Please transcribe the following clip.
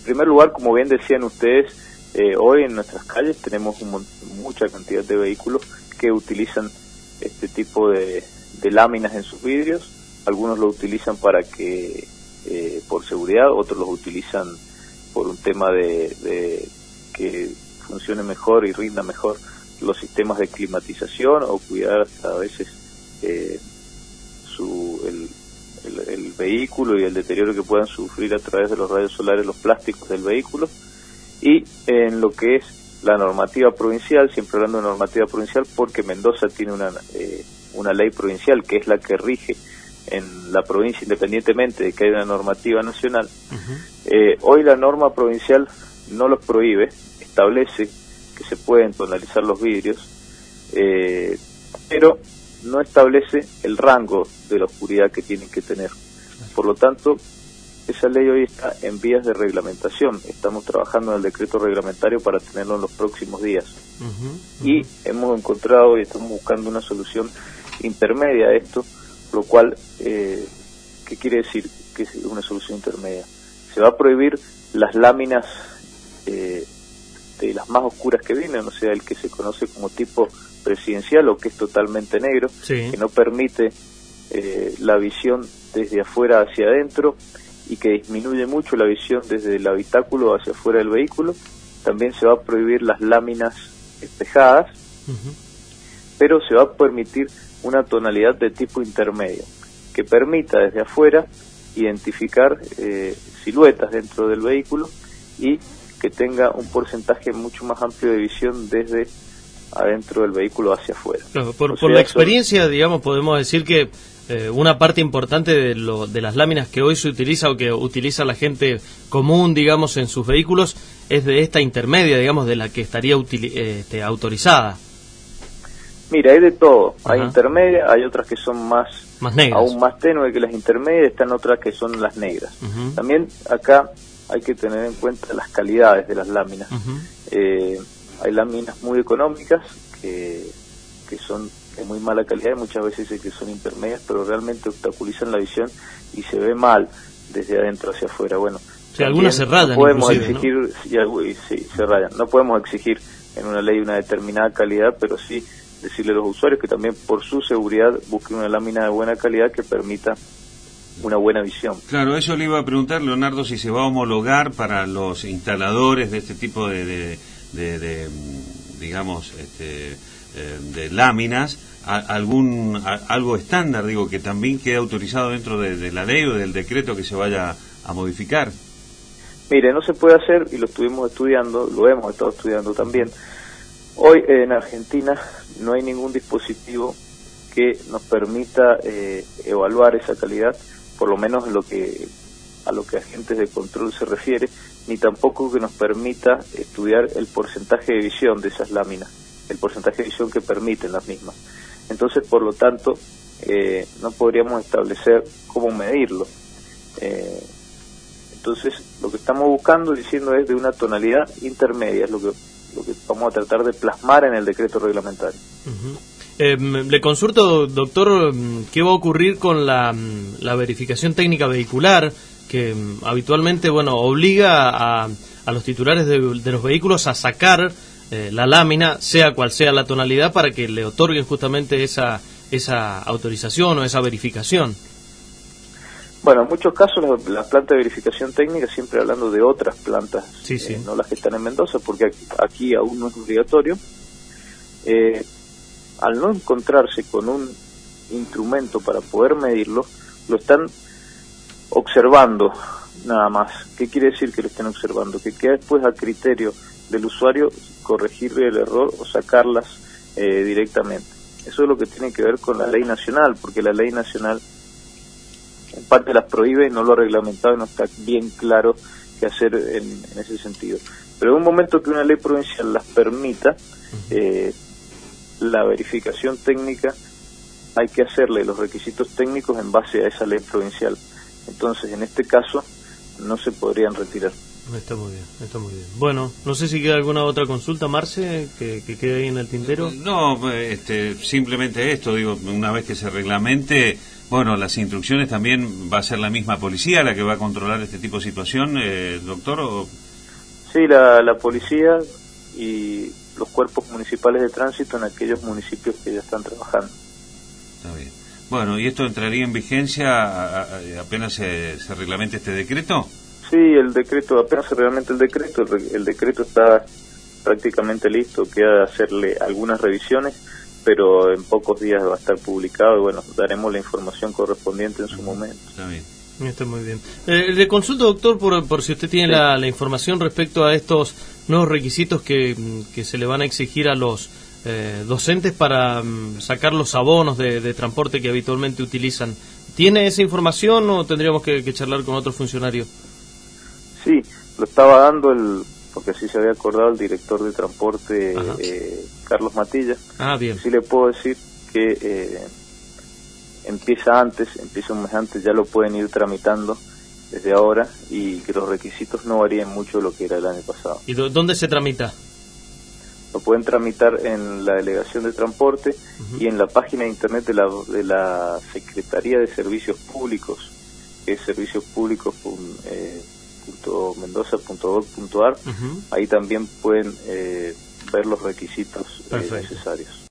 En primer lugar, como bien decían ustedes, hoy en nuestras calles tenemos mucha cantidad de vehículos que utilizan este tipo de láminas en sus vidrios. Algunos lo utilizan para que por seguridad, otros los utilizan por un tema de que funcione mejor y rinda mejor los sistemas de climatización, o cuidar a veces el vehículo y el deterioro que puedan sufrir a través de los rayos solares los plásticos del vehículo. Y en lo que es la normativa provincial, siempre hablando de normativa provincial porque Mendoza tiene una ley provincial que es la que rige en la provincia, independientemente de que haya una normativa nacional. Hoy la norma provincial no los prohíbe, establece que se pueden tonalizar los vidrios, pero no establece el rango de la oscuridad que tienen que tener. Por lo tanto, esa ley hoy está en vías de reglamentación. Estamos trabajando en el decreto reglamentario para tenerlo en los próximos días. Y hemos encontrado y estamos buscando una solución intermedia a esto, lo cual, ¿qué quiere decir que es una solución intermedia? Se va a prohibir las láminas de las más oscuras que vienen, o sea, el que se conoce como tipo presidencial, o que es totalmente negro, que no permite la visión desde afuera hacia adentro y que disminuye mucho la visión desde el habitáculo hacia afuera del vehículo. También se va a prohibir las láminas espejadas, pero se va a permitir una tonalidad de tipo intermedio, que permita desde afuera identificar siluetas dentro del vehículo y que tenga un porcentaje mucho más amplio de visión desde adentro del vehículo hacia afuera. Claro, por la experiencia, digamos, podemos decir que una parte importante de las láminas que hoy se utiliza o que utiliza la gente común, digamos, en sus vehículos, es de esta intermedia, digamos, de la que estaría autorizada. Mira, hay de todo. Hay intermedias, hay otras que son más negras, aún más tenue que las intermedias, están otras que son las negras. También acá hay que tener en cuenta las calidades de las láminas. Hay láminas muy económicas que son de muy mala calidad, y muchas veces dicen que son intermedias, pero realmente obstaculizan la visión y se ve mal desde adentro hacia afuera. Bueno, sí, algunas se rayan, no podemos exigir, ¿no? Sí, se rayan. No podemos exigir en una ley una determinada calidad, pero sí decirle a los usuarios que también por su seguridad busquen una lámina de buena calidad que permita una buena visión. Claro, eso le iba a preguntar, Leonardo, si se va a homologar para los instaladores de este tipo de digamos, de láminas, algo estándar, digo, que también quede autorizado dentro de la ley o del decreto que se vaya a modificar. Mire, no se puede hacer, y lo estuvimos estudiando, lo hemos estado estudiando también. Hoy en Argentina no hay ningún dispositivo que nos permita evaluar esa calidad, por lo menos a lo que agentes de control se refiere, ni tampoco que nos permita estudiar el porcentaje de visión de esas láminas, el porcentaje de visión que permiten las mismas. Entonces, por lo tanto, no podríamos establecer cómo medirlo. Entonces, lo que estamos buscando, diciendo, es de una tonalidad intermedia, es lo que vamos a tratar de plasmar en el decreto reglamentario. Le consulto, doctor, ¿qué va a ocurrir con la verificación técnica vehicular que habitualmente, bueno, obliga a los titulares de los vehículos a sacar la lámina, sea cual sea la tonalidad, para que le otorguen justamente esa autorización o esa verificación? Bueno, en muchos casos la planta de verificación técnica, siempre hablando de otras plantas, no las que están en Mendoza, porque aquí aún no es obligatorio, al no encontrarse con un instrumento para poder medirlo, lo están observando nada más. ¿Qué quiere decir que lo estén observando? Que queda después a criterio del usuario corregirle el error o sacarlas directamente. Eso es lo que tiene que ver con la ley nacional, porque la ley nacional en parte las prohíbe, no lo ha reglamentado y no está bien claro qué hacer en ese sentido. Pero en un momento que una ley provincial las permita, la verificación técnica hay que hacerle los requisitos técnicos en base a esa ley provincial. Entonces, en este caso, no se podrían retirar. Está muy bien, está muy bien. Bueno, no sé si queda alguna otra consulta, Marce, que quede ahí en el tintero. No, simplemente esto, digo, una vez que se reglamente, bueno, las instrucciones también va a ser la misma policía la que va a controlar este tipo de situación, doctor. ¿O? Sí, la policía y los cuerpos municipales de tránsito en aquellos municipios que ya están trabajando. Está bien. Bueno, ¿y esto entraría en vigencia apenas se reglamente este decreto? Sí, el decreto, apenas se reglamente el decreto está prácticamente listo, queda hacerle algunas revisiones, pero en pocos días va a estar publicado y bueno, daremos la información correspondiente en su momento. Está bien. Está muy bien. Le consulto, doctor, por si usted tiene sí. la información respecto a estos nuevos requisitos que se le van a exigir a los docentes para sacar los abonos de transporte que habitualmente utilizan. ¿Tiene esa información o tendríamos que charlar con otro funcionario? Sí, lo estaba dando porque así se había acordado el director de transporte, Carlos Matilla. Ah, bien. Sí le puedo decir que empieza un mes antes, ya lo pueden ir tramitando desde ahora y que los requisitos no varíen mucho de lo que era el año pasado. ¿Y dónde se tramita? Lo pueden tramitar en la Delegación de Transporte y en la página de internet de la Secretaría de Servicios Públicos, que es serviciospublicos.mendoza.gov.ar. Ahí también pueden ver los requisitos necesarios.